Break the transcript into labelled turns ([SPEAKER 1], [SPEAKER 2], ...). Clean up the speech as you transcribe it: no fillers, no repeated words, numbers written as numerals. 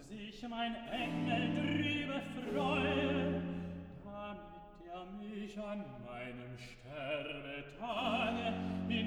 [SPEAKER 1] sich mein Engel drüber freue, damit er mich an meinem Sterbetage